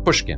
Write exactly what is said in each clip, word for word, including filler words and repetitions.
Pushkin.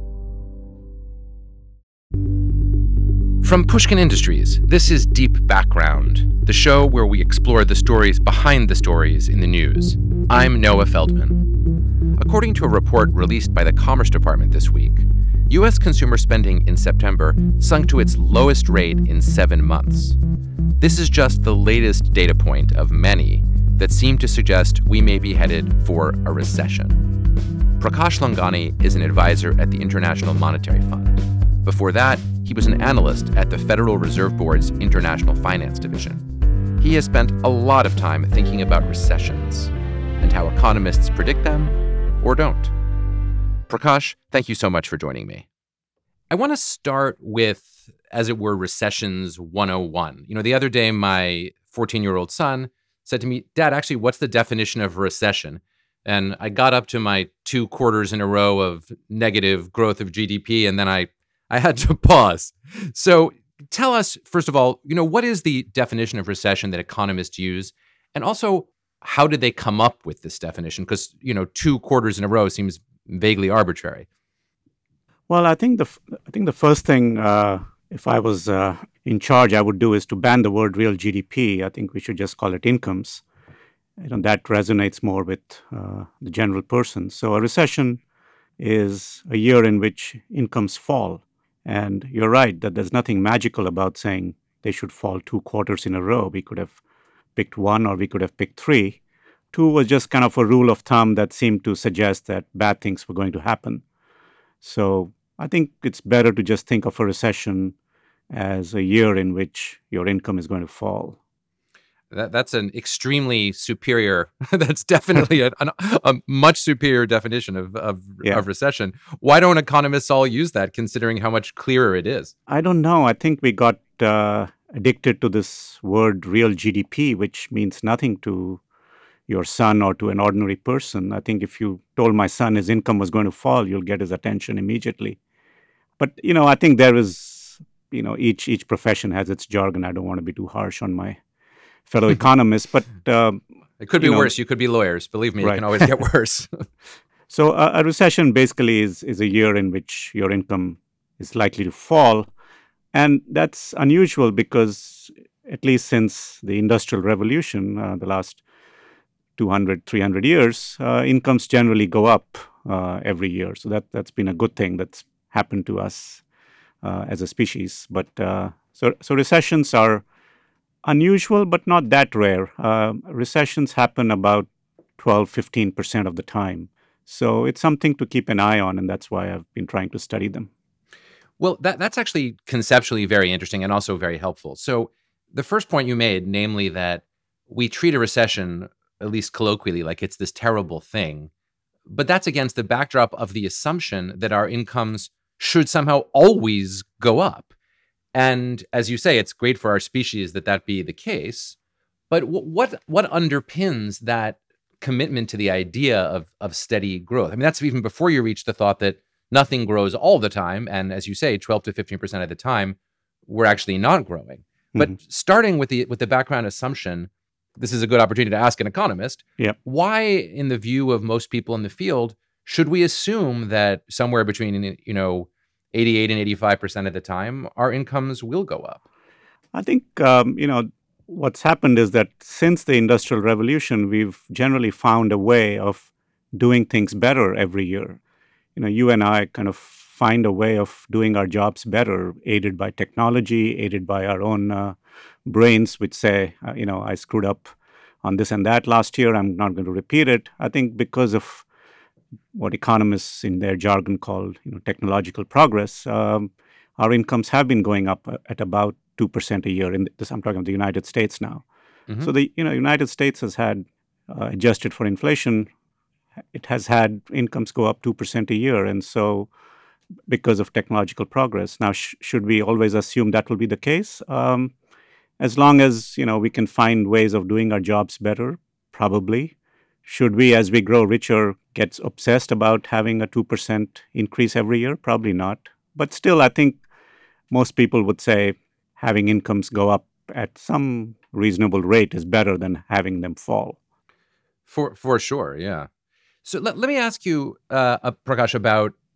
From Pushkin Industries, this is Deep Background, the show where we explore the stories behind the stories in the news. I'm Noah Feldman. According to a report released by the Commerce Department this week, U S consumer spending in September sunk to its lowest rate in seven months. This is just the latest data point of many that seem to suggest we may be headed for a recession. Prakash Langani is an advisor at the International Monetary Fund. Before that, he was an analyst at the Federal Reserve Board's International Finance Division. He has spent a lot of time thinking about recessions and how economists predict them or don't. Prakash, thank you so much for joining me. I want to start with, as it were, recessions one oh one. You know, the other day, my fourteen-year-old son said to me, "Dad, actually, what's the definition of a recession?" And I got up to my two quarters in a row of negative growth of G D P, and then I I had to pause. So tell us, first of all, you know, what is the definition of recession that economists use? And also, how did they come up with this definition? Because, you know, two quarters in a row seems vaguely arbitrary. Well, I think the I think the first thing, uh, if I was uh, in charge, I would do is to ban the word real G D P. I think we should just call it incomes. You know, that resonates more with uh, the general person. So a recession is a year in which incomes fall. And you're right that there's nothing magical about saying they should fall two quarters in a row. We could have picked one or we could have picked three. Two was just kind of a rule of thumb that seemed to suggest that bad things were going to happen. So I think it's better to just think of a recession as a year in which your income is going to fall. That, that's an extremely superior, that's definitely a, a, a much superior definition of, of, yeah. of recession. Why don't economists all use that, considering how much clearer it is? I don't know. I think we got uh, addicted to this word real G D P, which means nothing to your son or to an ordinary person. I think if you told my son his income was going to fall, you'll get his attention immediately. But, you know, I think there is, you know, each each profession has its jargon. I don't want to be too harsh on my fellow economists, but um, it could be know, worse. You could be lawyers. Believe me, right. It can always get worse. So uh, a recession basically is is a year in which your income is likely to fall, and that's unusual because at least since the Industrial Revolution, uh, the last two hundred, three hundred years, uh, incomes generally go up uh, every year. So that that's been a good thing that's happened to us uh, as a species. But uh, so so recessions are unusual, but not that rare. Uh, recessions happen about twelve, fifteen percent of the time. So it's something to keep an eye on, and that's why I've been trying to study them. Well, that, that's actually conceptually very interesting and also very helpful. So the first point you made, namely that we treat a recession, at least colloquially, like it's this terrible thing, but that's against the backdrop of the assumption that our incomes should somehow always go up. And as you say, it's great for our species that that be the case. But w- what what underpins that commitment to the idea of of steady growth? I mean, that's even before you reach the thought that nothing grows all the time. And as you say, twelve to fifteen percent of the time, we're actually not growing. Mm-hmm. But starting with the with the background assumption, this is a good opportunity to ask an economist, yep. Why, in the view of most people in the field, should we assume that somewhere between, you know, eighty-eight and eighty-five percent of the time, our incomes will go up? I think, um, you know, what's happened is that since the Industrial Revolution, we've generally found a way of doing things better every year. You know, you and I kind of find a way of doing our jobs better, aided by technology, aided by our own uh, brains, which say, uh, you know, I screwed up on this and that last year. I'm not going to repeat it. I think because of what economists in their jargon call, you know, technological progress, um, our incomes have been going up at about two percent a year. In this, I'm talking about the United States now. Mm-hmm. So the you know United States has had, uh, adjusted for inflation, it has had incomes go up two percent a year. And so because of technological progress, now sh- should we always assume that will be the case? Um, as long as, you know, we can find ways of doing our jobs better, probably. Should we, as we grow richer, get obsessed about having a two percent increase every year? Probably not. But still, I think most people would say having incomes go up at some reasonable rate is better than having them fall. For for sure, yeah. So let, let me ask you, uh, uh, Prakash, about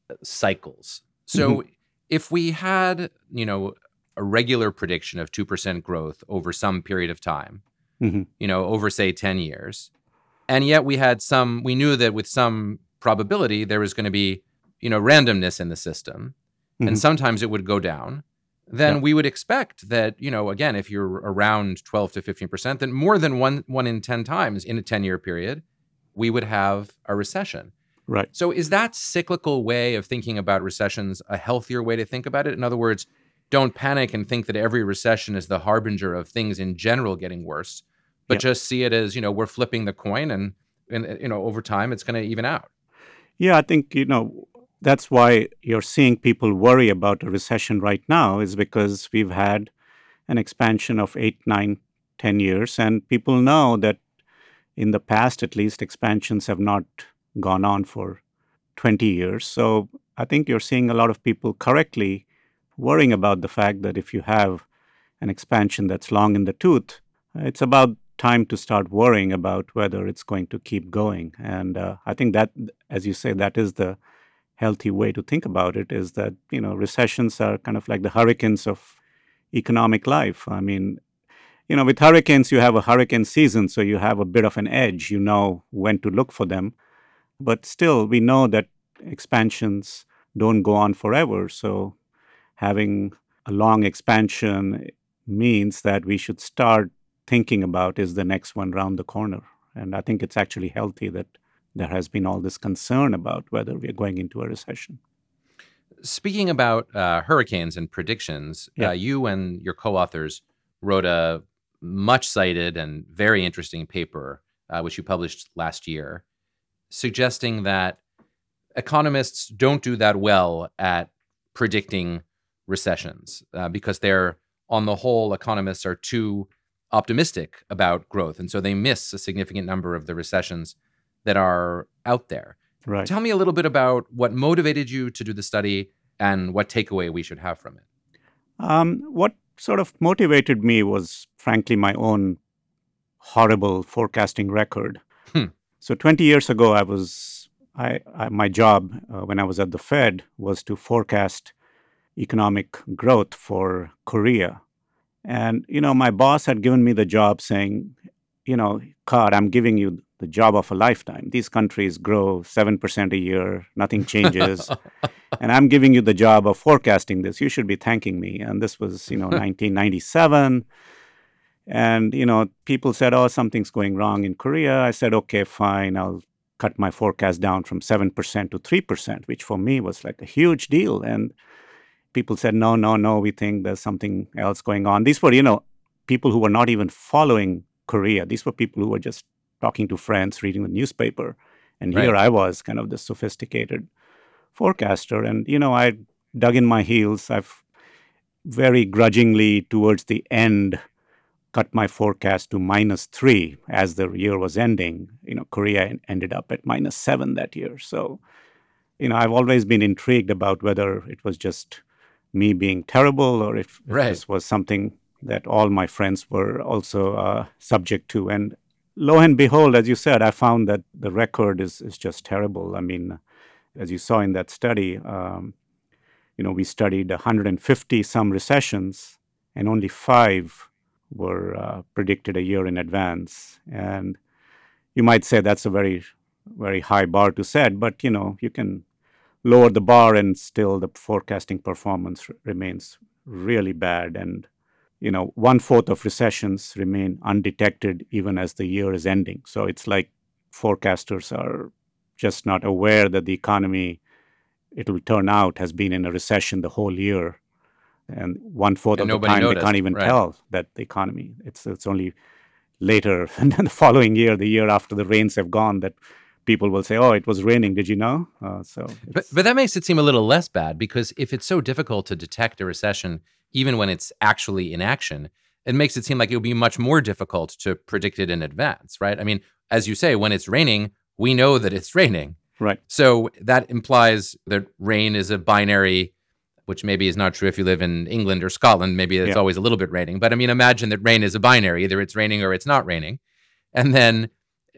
cycles. So mm-hmm. if we had, you know, a regular prediction of two percent growth over some period of time, mm-hmm. you know, over, say, ten years, and yet we had some, we knew that with some probability there was going to be, you know, randomness in the system, mm-hmm. and sometimes it would go down, then yeah. we would expect that, you know, again, if you're around twelve to fifteen percent, then more than one, one in ten times in a ten-year period, we would have a recession. Right. So is that cyclical way of thinking about recessions a healthier way to think about it? In other words, don't panic and think that every recession is the harbinger of things in general getting worse, but yeah. just see it as, you know, we're flipping the coin and, and you know, over time it's going to even out. Yeah, I think, you know, that's why you're seeing people worry about a recession right now, is because we've had an expansion of eight, nine, ten years, and people know that in the past, at least, expansions have not gone on for twenty years. So I think you're seeing a lot of people correctly worrying about the fact that if you have an expansion that's long in the tooth, it's about time to start worrying about whether it's going to keep going. And uh, I think that, as you say, that is the healthy way to think about it, is that, you know, recessions are kind of like the hurricanes of economic life. I mean, you know, with hurricanes, you have a hurricane season, so you have a bit of an edge. You know when to look for them. But still, we know that expansions don't go on forever. So having a long expansion means that we should start thinking about, is the next one around the corner? And I think it's actually healthy that there has been all this concern about whether we're going into a recession. Speaking about uh, hurricanes and predictions, yeah. uh, you and your co-authors wrote a much cited and very interesting paper, uh, which you published last year, suggesting that economists don't do that well at predicting recessions uh, because they're, on the whole, economists are too optimistic about growth. And so they miss a significant number of the recessions that are out there. Right. Tell me a little bit about what motivated you to do the study and what takeaway we should have from it. Um, what sort of motivated me was, frankly, my own horrible forecasting record. Hmm. So twenty years ago, I was I, I my job uh, when I was at the Fed was to forecast economic growth for Korea. And, you know, my boss had given me the job saying, you know, Card, I'm giving you the job of a lifetime. These countries grow seven percent a year. Nothing changes. And I'm giving you the job of forecasting this. You should be thanking me. And this was, you know, nineteen ninety-seven. And, you know, people said, oh, something's going wrong in Korea. I said, okay, fine. I'll cut my forecast down from seven percent to three percent, which for me was like a huge deal. And people said, no, no, no, we think there's something else going on. These were, you know, people who were not even following Korea. These were people who were just talking to friends, reading the newspaper. And right. here I was, kind of the sophisticated forecaster. And, you know, I dug in my heels. I've very grudgingly, towards the end, cut my forecast to minus three as the year was ending. You know, Korea ended up at minus seven that year. So, you know, I've always been intrigued about whether it was just me being terrible or if, right. if this was something that all my friends were also uh, subject to. And lo and behold, as you said, I found that the record is, is just terrible. I mean, as you saw in that study, um, you know, we studied one hundred fifty some recessions, and only five were uh, predicted a year in advance. And you might say that's a very, very high bar to set, but, you know, you can lower the bar and still the forecasting performance r- remains really bad. And, you know, one-fourth of recessions remain undetected even as the year is ending. So it's like forecasters are just not aware that the economy, it will turn out, has been in a recession the whole year. And one-fourth and of the time time, noticed. They can't even right. tell that the economy, it's it's only later, and then the following year, the year after the rains have gone, that people will say, oh, it was raining. Did you know? Uh, so, but, but that makes it seem a little less bad, because if it's so difficult to detect a recession, even when it's actually in action, it makes it seem like it would be much more difficult to predict it in advance, right? I mean, as you say, when it's raining, we know that it's raining. Right. So that implies that rain is a binary, which maybe is not true if you live in England or Scotland. Maybe it's yeah. always a little bit raining. But I mean, imagine that rain is a binary. Either it's raining or it's not raining. And then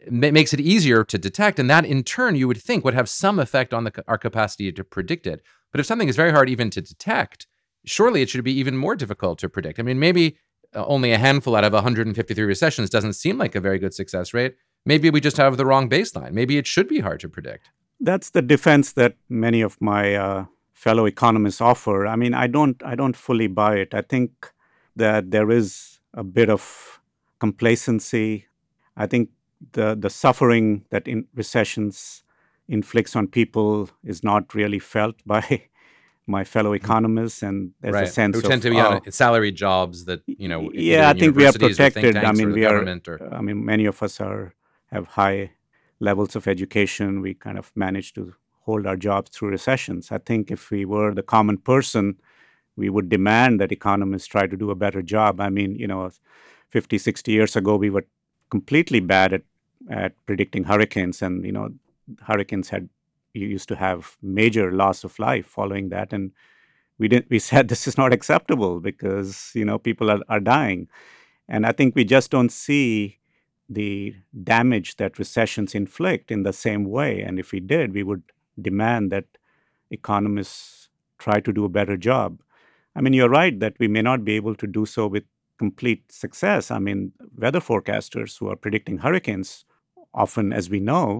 ma- makes it easier to detect. And that in turn, you would think would have some effect on the, our capacity to predict it. But if something is very hard even to detect, surely it should be even more difficult to predict. I mean, maybe uh, only a handful out of one hundred fifty-three recessions doesn't seem like a very good success rate. Maybe we just have the wrong baseline. Maybe it should be hard to predict. That's the defense that many of my uh, fellow economists offer. I mean, I don't, I don't fully buy it. I think that there is a bit of complacency. I think the the suffering that in recessions inflicts on people is not really felt by my fellow economists, and there's right. a sense who of tend to be oh, on salaried jobs that, you know, yeah, I think we are protected. I mean, we are. Or... I mean, many of us are have high levels of education. We kind of manage to hold our jobs through recessions. I think if we were the common person, we would demand that economists try to do a better job. I mean, you know, fifty, sixty years ago, we were completely bad at, at predicting hurricanes. And, you know, hurricanes had, you used to have major loss of life following that. And we didn't, we said this is not acceptable because, you know, people are, are dying. And I think we just don't see the damage that recessions inflict in the same way. And if we did, we would demand that economists try to do a better job. I mean, you're right that we may not be able to do so with complete success. I mean, weather forecasters who are predicting hurricanes often, as we know,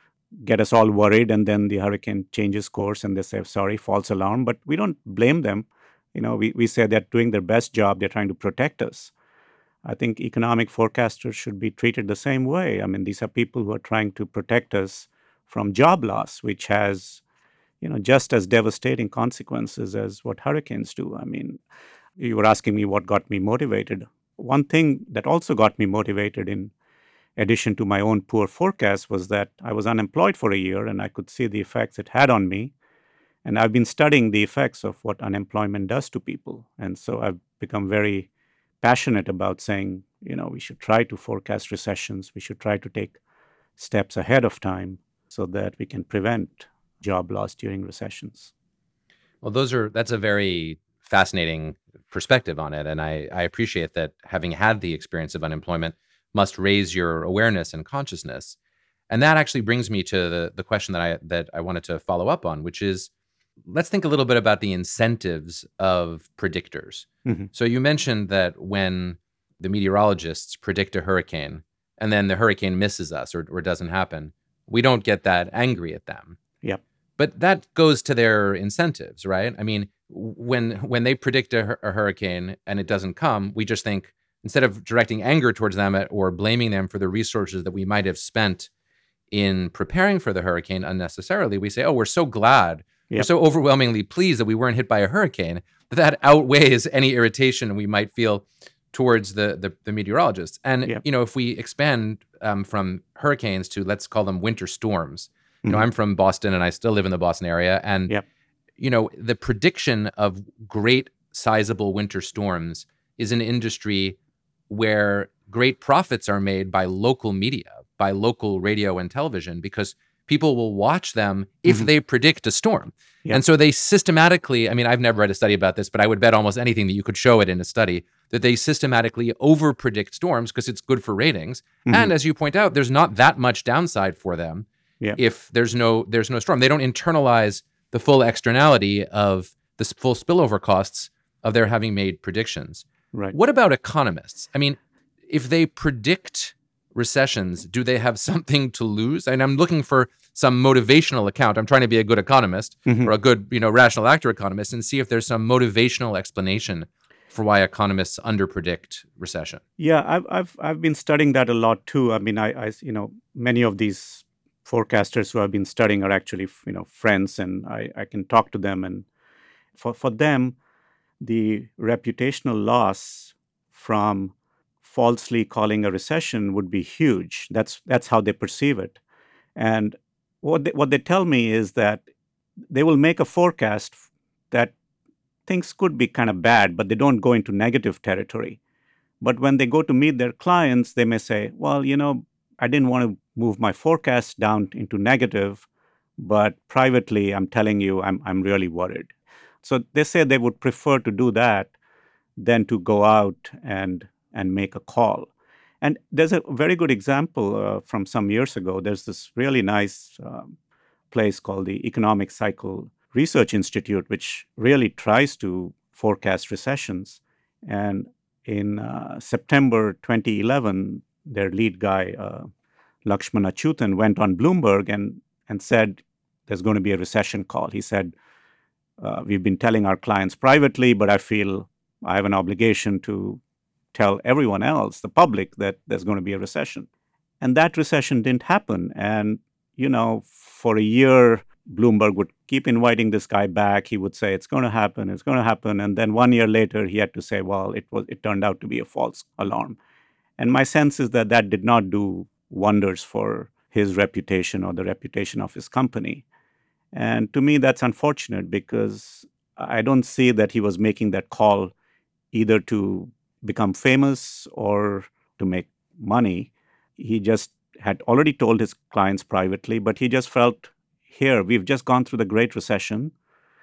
get us all worried, and then the hurricane changes course and they say, sorry, false alarm. But we don't blame them. You know, we, we say they're doing their best job. They're trying to protect us. I think economic forecasters should be treated the same way. I mean, these are people who are trying to protect us from job loss, which has, you know, just as devastating consequences as what hurricanes do. I mean, you were asking me what got me motivated. One thing that also got me motivated, in addition to my own poor forecast, was that I was unemployed for a year and I could see the effects it had on me. And I've been studying the effects of what unemployment does to people. And so I've become very passionate about saying, you know, we should try to forecast recessions. We should try to take steps ahead of time so that we can prevent job loss during recessions. Well, those are that's a very fascinating perspective on it. And I, I appreciate that having had the experience of unemployment must raise your awareness and consciousness. And that actually brings me to the, the question that I that I wanted to follow up on, which is, let's think a little bit about the incentives of predictors. Mm-hmm. So you mentioned that when the meteorologists predict a hurricane and then the hurricane misses us or, or doesn't happen, we don't get that angry at them. Yep. But that goes to their incentives, right? I mean, when when they predict a, a hurricane and it doesn't come, we just think, instead of directing anger towards them or blaming them for the resources that we might have spent in preparing for the hurricane unnecessarily, we say, oh, we're so glad, yep. we're so overwhelmingly pleased that we weren't hit by a hurricane, that that outweighs any irritation we might feel towards the the, the meteorologists. And, yep. you know, if we expand um, from hurricanes to, let's call them winter storms, you mm-hmm. know, I'm from Boston and I still live in the Boston area. And, yep. you know, the prediction of great sizable winter storms is an industry where great profits are made by local media, by local radio and television, because people will watch them if mm-hmm. they predict a storm. Yep. And so they systematically, I mean, I've never read a study about this, but I would bet almost anything that you could show it in a study, that they systematically over-predict storms because it's good for ratings. Mm-hmm. And as you point out, there's not that much downside for them yep. if there's no there's no storm. They don't internalize the full externality of the full spillover costs of their having made predictions. Right. What about economists? I mean, if they predict recessions, do they have something to lose? And I'm looking for some motivational account. I'm trying to be a good economist mm-hmm. or a good, you know, rational actor economist and see if there's some motivational explanation for why economists underpredict recession. Yeah, I've I've I've been studying that a lot too. I mean, I, I you know, many of these forecasters who I've been studying are actually, you know, friends, and I, I can talk to them. And for for them, the reputational loss from falsely calling a recession would be huge. That's that's how they perceive it. And what they, what they tell me is that they will make a forecast that things could be kind of bad, but they don't go into negative territory. But when they go to meet their clients, they may say, well, you know, I didn't want to move my forecast down into negative, but privately, I'm telling you, I'm I'm really worried. So they say they would prefer to do that than to go out and and make a call. And there's a very good example uh, from some years ago. There's this really nice um, place called the Economic Cycle Research Institute, which really tries to forecast recessions. And in uh, September twenty eleven, their lead guy, uh, Lakshman Achyutan, went on Bloomberg and, and said there's going to be a recession call. He said, uh, we've been telling our clients privately, but I feel I have an obligation to tell everyone else, the public, that there's going to be a recession. And that recession didn't happen. And, you know, for a year, Bloomberg would keep inviting this guy back. He would say, it's going to happen, it's going to happen. And then one year later, he had to say, well, it was it turned out to be a false alarm. And my sense is that that did not do wonders for his reputation or the reputation of his company. And to me, that's unfortunate because I don't see that he was making that call either to become famous or to make money. He just had already told his clients privately, but he just felt, here, we've just gone through the Great Recession.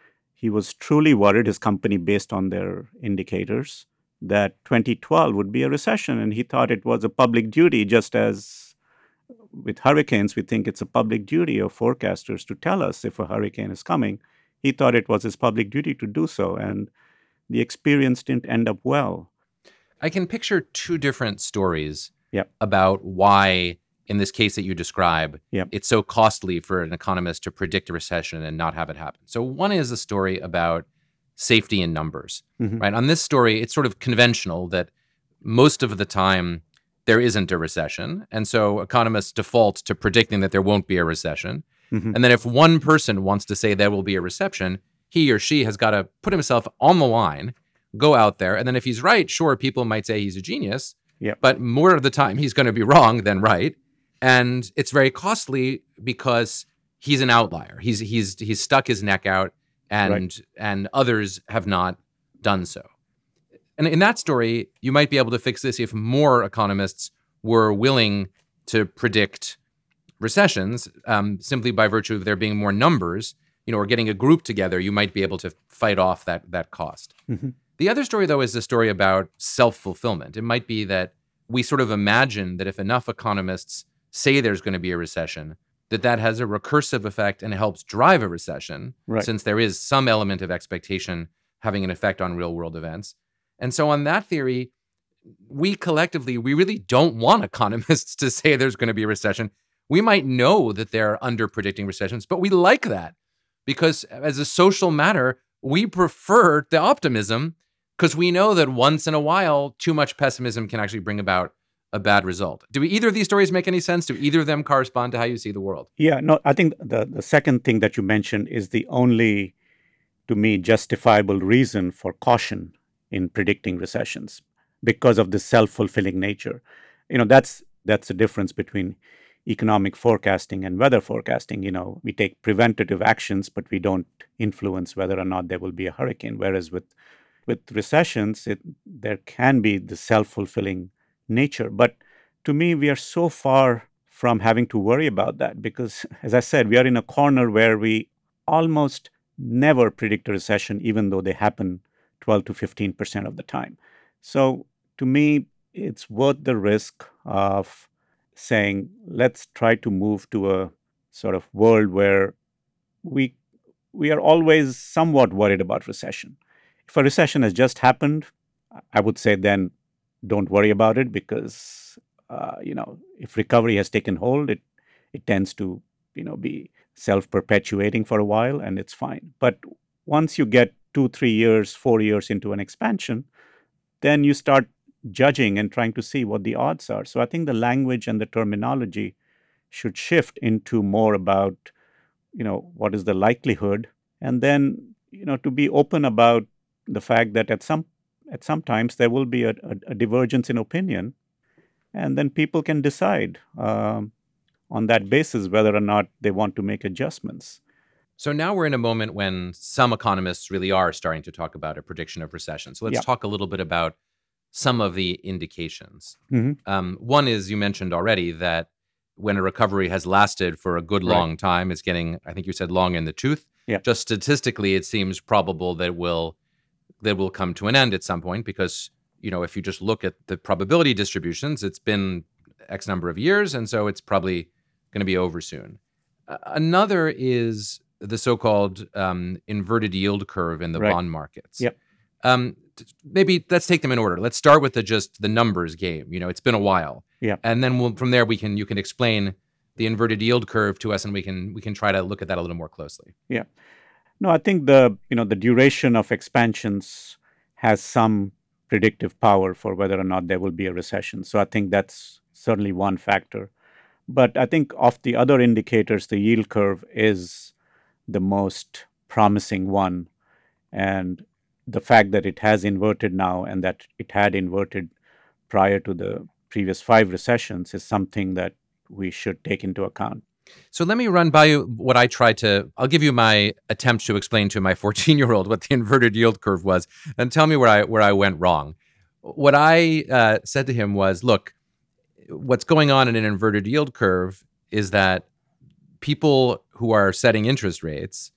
He was truly worried, his company, based on their indicators, that twenty twelve would be a recession. And he thought it was a public duty, just as with hurricanes, we think it's a public duty of forecasters to tell us if a hurricane is coming. He thought it was his public duty to do so. And the experience didn't end up well. I can picture two different stories yep. about why, in this case that you describe, yep. it's so costly for an economist to predict a recession and not have it happen. So one is a story about safety in numbers, mm-hmm. right? On this story, it's sort of conventional that most of the time there isn't a recession. And so economists default to predicting that there won't be a recession. Mm-hmm. And then if one person wants to say there will be a recession, he or she has got to put himself on the line, go out there. And then if he's right, sure, people might say he's a genius. Yep. But more of the time, he's going to be wrong than right. And it's very costly because he's an outlier. He's he's he's stuck his neck out, and right. and others have not done so. And in that story, you might be able to fix this if more economists were willing to predict recessions, um, simply by virtue of there being more numbers, you know, or getting a group together. You might be able to fight off that that cost. Mm-hmm. The other story, though, is the story about self-fulfillment. It might be that we sort of imagine that if enough economists say there's going to be a recession, that that has a recursive effect and helps drive a recession, right. since there is some element of expectation having an effect on real-world events. And so on that theory, we collectively, we really don't want economists to say there's going to be a recession. We might know that they're under-predicting recessions, but we like that because as a social matter, we prefer the optimism because we know that once in a while, too much pessimism can actually bring about a bad result. Do we, either of these stories make any sense? Do either of them correspond to how you see the world? Yeah, no, I think the, the second thing that you mentioned is the only, to me, justifiable reason for caution in predicting recessions because of the self-fulfilling nature. You know, that's that's the difference between economic forecasting and weather forecasting. You know, we take preventative actions, but we don't influence whether or not there will be a hurricane. Whereas with with recessions, it, there can be the self-fulfilling nature. But to me, we are so far from having to worry about that because, as I said, we are in a corner where we almost never predict a recession, even though they happen twelve to fifteen percent of the time. So to me, it's worth the risk of saying, let's try to move to a sort of world where we we are always somewhat worried about recession. If a recession has just happened, I would say then don't worry about it because, uh, you know, if recovery has taken hold, it it tends to, you know, be self-perpetuating for a while and it's fine. But once you get two, three years, four years into an expansion, then you start judging and trying to see what the odds are. So I think the language and the terminology should shift into more about, you know, what is the likelihood, and then, you know, to be open about the fact that at some at some times there will be a, a, a divergence in opinion, and then people can decide um, on that basis whether or not they want to make adjustments. So now we're in a moment when some economists really are starting to talk about a prediction of recession. So let's yeah. talk a little bit about some of the indications. Mm-hmm. Um, one is, you mentioned already, that when a recovery has lasted for a good long right. time, it's getting, I think you said, long in the tooth. Yeah. Just statistically, it seems probable that it will that will come to an end at some point because you know, if you just look at the probability distributions, it's been X number of years, and so it's probably going to be over soon. Uh, another is the so-called um, inverted yield curve in the Right. bond markets. Yep. Um, t- maybe let's take them in order. Let's start with the just the numbers game. You know, it's been a while. Yeah. And then we'll, from there, we can you can explain the inverted yield curve to us, and we can we can try to look at that a little more closely. Yeah. No, I think the you know the duration of expansions has some predictive power for whether or not there will be a recession. So I think that's certainly one factor. But I think of the other indicators, the yield curve is the most promising one. And the fact that it has inverted now and that it had inverted prior to the previous five recessions is something that we should take into account. So let me run by you what I tried to, I'll give you my attempt to explain to my fourteen-year-old what the inverted yield curve was, and tell me where I where I went wrong. What I uh, said to him was, look, what's going on in an inverted yield curve is that people who are setting interest rates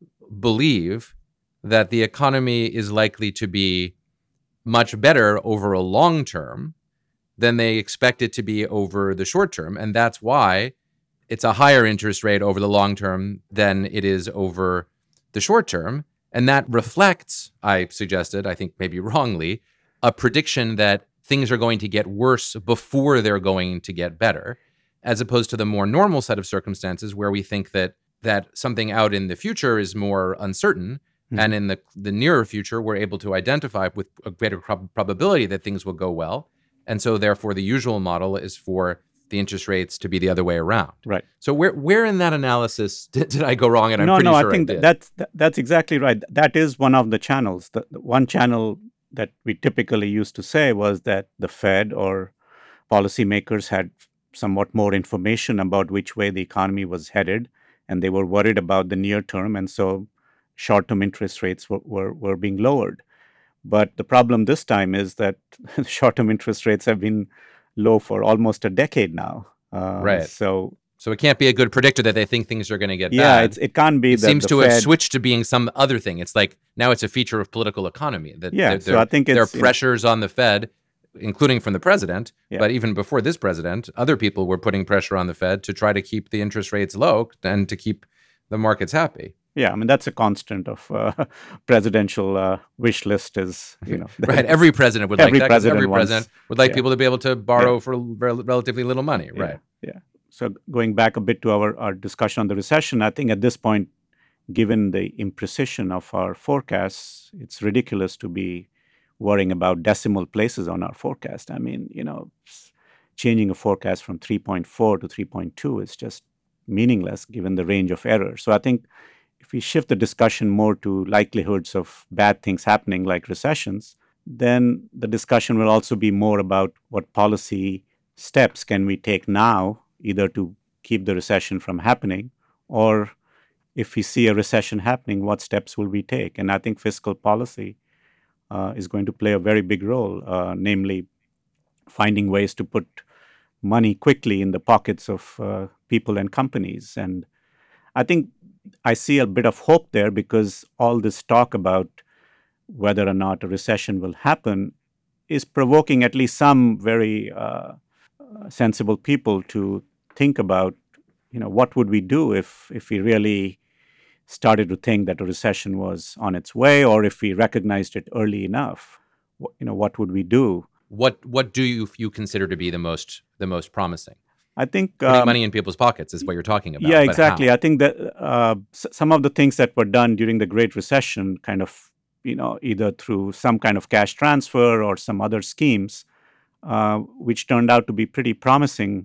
believe that the economy is likely to be much better over a long term than they expect it to be over the short term. And that's why it's a higher interest rate over the long term than it is over the short term. And that reflects, I suggested, I think maybe wrongly, a prediction that things are going to get worse before they're going to get better, as opposed to the more normal set of circumstances where we think that that something out in the future is more uncertain. Mm-hmm. And in the, the nearer future, we're able to identify with a greater prob- probability that things will go well. And so therefore, the usual model is for the interest rates to be the other way around. Right. So where where in that analysis did, did I go wrong? And I'm no, pretty no, sure I think I did. that's that's exactly right. That is one of the channels. The, the one channel that we typically used to say was that the Fed or policymakers had somewhat more information about which way the economy was headed, and they were worried about the near term, and so short-term interest rates were, were, were being lowered. But the problem this time is that short-term interest rates have been low for almost a decade now. Uh, right. So, so it can't be a good predictor that they think things are going to get yeah, bad. It's, it can't be. It that seems the to Fed, have switched to being some other thing. It's like now it's a feature of political economy. That yeah. there, So there, I think there are it's, pressures on the Fed, including from the president. Yeah. But even before this president, other people were putting pressure on the Fed to try to keep the interest rates low and to keep the markets happy. Yeah, I mean, that's a constant of uh, presidential uh, wish list is, you know. Right, every president would every like that. President Every wants, president would like yeah. people to be able to borrow yeah. for rel- relatively little money, yeah. right? Yeah. So going back a bit to our, our discussion on the recession, I think at this point, given the imprecision of our forecasts, it's ridiculous to be worrying about decimal places on our forecast. I mean, you know, changing a forecast from three point four to three point two is just meaningless given the range of error. So I think if we shift the discussion more to likelihoods of bad things happening like recessions, then the discussion will also be more about what policy steps can we take now, either to keep the recession from happening, or if we see a recession happening, what steps will we take? And I think fiscal policy uh, is going to play a very big role, uh, namely finding ways to put money quickly in the pockets of uh, people and companies. And I think I see a bit of hope there because all this talk about whether or not a recession will happen is provoking at least some very uh, sensible people to think about, you know, what would we do if if we really started to think that a recession was on its way, or if we recognized it early enough, you know, what would we do? What what do you you consider to be the most the most promising? I think putting um, money in people's pockets is what you're talking about. Yeah, but exactly. how? I think that uh, s- some of the things that were done during the Great Recession, kind of, you know, either through some kind of cash transfer or some other schemes, uh, which turned out to be pretty promising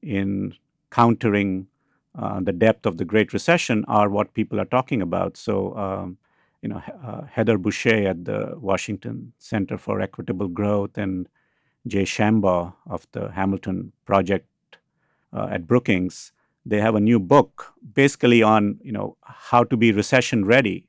in countering uh, the depth of the Great Recession, are what people are talking about. So, um, you know, uh, Heather Boushey at the Washington Center for Equitable Growth and Jay Shambaugh of the Hamilton Project uh, at Brookings, they have a new book basically on, you know, how to be recession ready.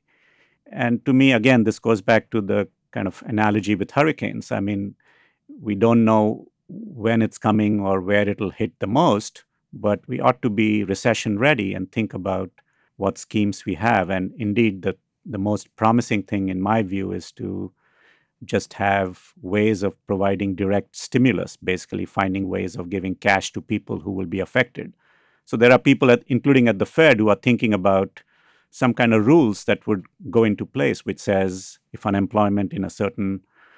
And to me, again, this goes back to the kind of analogy with hurricanes. I mean, we don't know when it's coming or where it'll hit the most, but we ought to be recession ready and think about what schemes we have. And indeed, the, the most promising thing in my view is to just have ways of providing direct stimulus, basically finding ways of giving cash to people who will be affected. So there are people, at, including at the Fed, who are thinking about some kind of rules that would go into place, which says if unemployment in a certain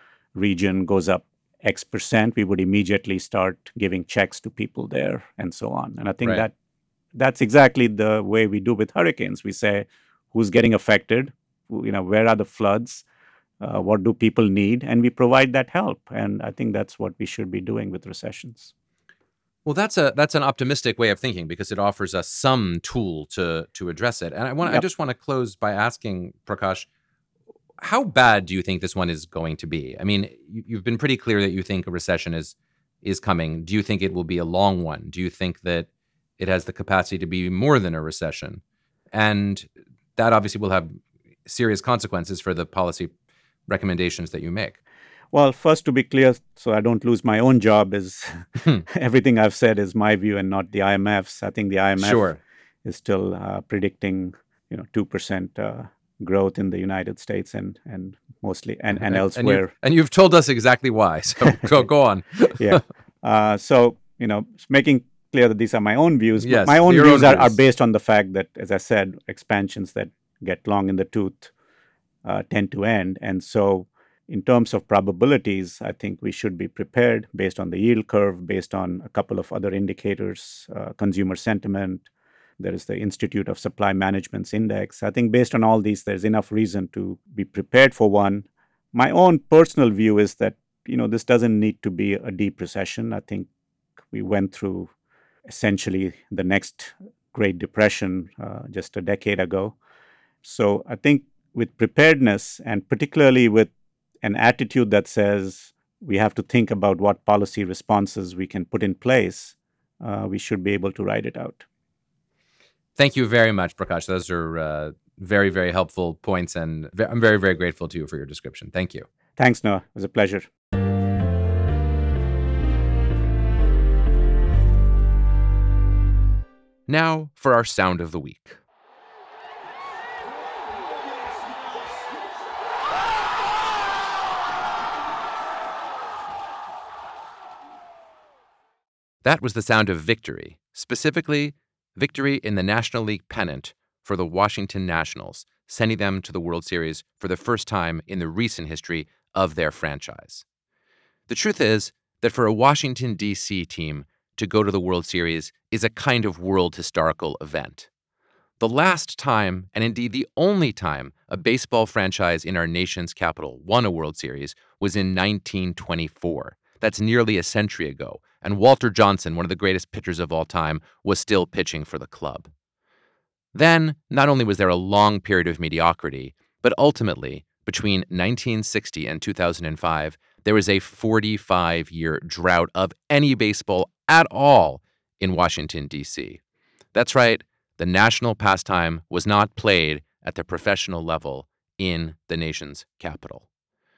region goes up X percent, we would immediately start giving checks to people there and so on. And I think Right. that that's exactly the way we do with hurricanes. We say who's getting affected, who- you know, where are the floods, uh, what do people need, and we provide that help. And I think that's what we should be doing with recessions. Well, that's a that's an optimistic way of thinking because it offers us some tool to to address it. And I want I Yep. just want to close by asking Prakash, how bad do you think this one is going to be? I mean, you, you've been pretty clear that you think a recession is is coming. Do you think it will be a long one? Do you think that it has the capacity to be more than a recession? And that obviously will have serious consequences for the policy recommendations that you make. Well, first, to be clear, so I don't lose my own job, is everything I've said is my view and not the I M F's. I think the I M F Sure. is still uh, predicting, you know, two percent uh, growth in the United States and and mostly and, and And, elsewhere. you, and you've told us exactly why. So go go on. Yeah. Uh, so, you know, making clear that these are my own views. Yes, my own your views own are, are views. based on the fact that, as I said, expansions that get long in the tooth uh, tend to end. And so, in terms of probabilities, I think we should be prepared based on the yield curve, based on a couple of other indicators, uh, consumer sentiment. There is the Institute of Supply Management's index. I think based on all these, there's enough reason to be prepared for one. My own personal view is that, you know, this doesn't need to be a deep recession. I think we went through essentially the next Great Depression uh, just a decade ago. So I think with preparedness, and particularly with an attitude that says we have to think about what policy responses we can put in place, uh, we should be able to ride it out. Thank you very much, Prakash. Those are uh, very, very helpful points, and ve- I'm very, very grateful to you for your description. Thank you. Thanks, Noah. It was a pleasure. Now for our sound of the week. That was the sound of victory, specifically victory in the National League pennant for the Washington Nationals, sending them to the World Series for the first time in the recent history of their franchise. The truth is that for a Washington, D C team to go to the World Series is a kind of world historical event. The last time, and indeed the only time, a baseball franchise in our nation's capital won a World Series was in nineteen twenty-four. That's nearly a century ago, and Walter Johnson, one of the greatest pitchers of all time, was still pitching for the club. Then, not only was there a long period of mediocrity, but ultimately, between nineteen sixty and two thousand five, there was a forty-five-year drought of any baseball at all in Washington, D C. That's right, the national pastime was not played at the professional level in the nation's capital.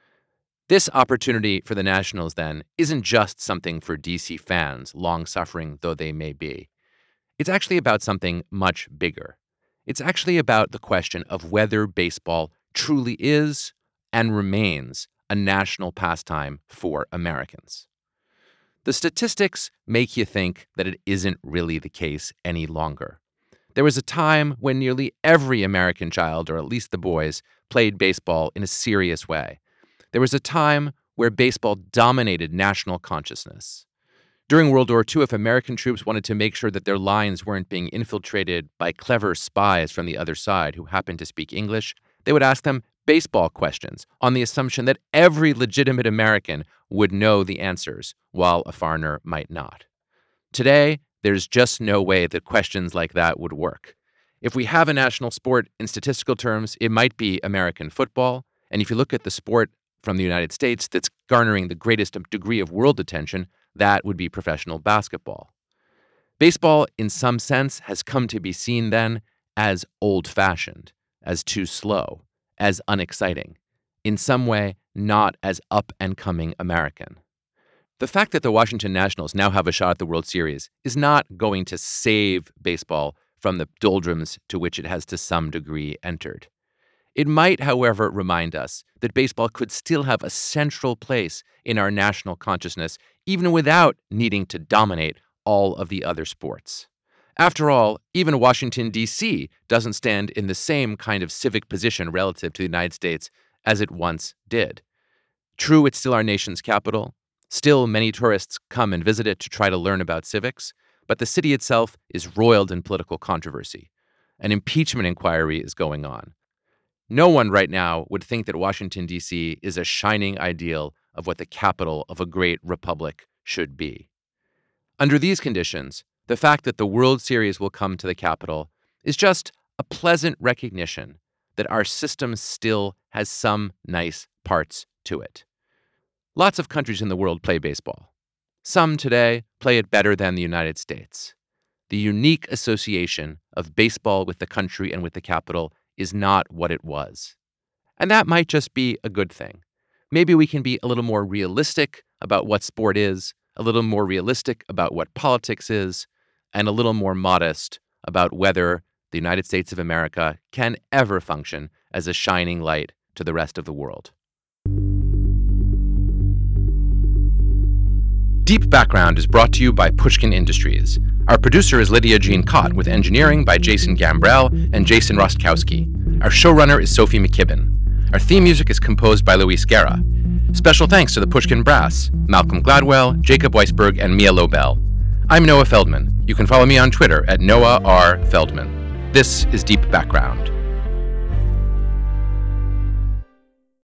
This opportunity for the Nationals, then, isn't just something for D C fans, long-suffering though they may be. It's actually about something much bigger. It's actually about the question of whether baseball truly is and remains a national pastime for Americans. The statistics make you think that it isn't really the case any longer. There was a time when nearly every American child, or at least the boys, played baseball in a serious way. There was a time where baseball dominated national consciousness. During World War Two, if American troops wanted to make sure that their lines weren't being infiltrated by clever spies from the other side who happened to speak English, they would ask them baseball questions on the assumption that every legitimate American would know the answers, while a foreigner might not. Today, there's just no way that questions like that would work. If we have a national sport in statistical terms, it might be American football. And if you look at the sport from the United States that's garnering the greatest degree of world attention, that would be professional basketball. Baseball, in some sense, has come to be seen then as old-fashioned, as too slow, as unexciting, in some way not as up-and-coming American. The fact that the Washington Nationals now have a shot at the World Series is not going to save baseball from the doldrums to which it has to some degree entered. It might, however, remind us that baseball could still have a central place in our national consciousness, even without needing to dominate all of the other sports. After all, even Washington, D C doesn't stand in the same kind of civic position relative to the United States as it once did. True, it's still our nation's capital. Still, many tourists come and visit it to try to learn about civics, but the city itself is roiled in political controversy. An impeachment inquiry is going on. No one right now would think that Washington, D C is a shining ideal of what the capital of a great republic should be. Under these conditions, the fact that the World Series will come to the capital is just a pleasant recognition that our system still has some nice parts to it. Lots of countries in the world play baseball. Some today play it better than the United States. The unique association of baseball with the country and with the capital is not what it was. And that might just be a good thing. Maybe we can be a little more realistic about what sport is, a little more realistic about what politics is, and a little more modest about whether the United States of America can ever function as a shining light to the rest of the world. Deep Background is brought to you by Pushkin Industries. Our producer is Lydia Jean Cott, with engineering by Jason Gambrell and Jason Rostkowski. Our showrunner is Sophie McKibben. Our theme music is composed by Luis Guerra. Special thanks to the Pushkin Brass, Malcolm Gladwell, Jacob Weisberg, and Mia Lobel. I'm Noah Feldman. You can follow me on Twitter at Noah R. Feldman. This is Deep Background.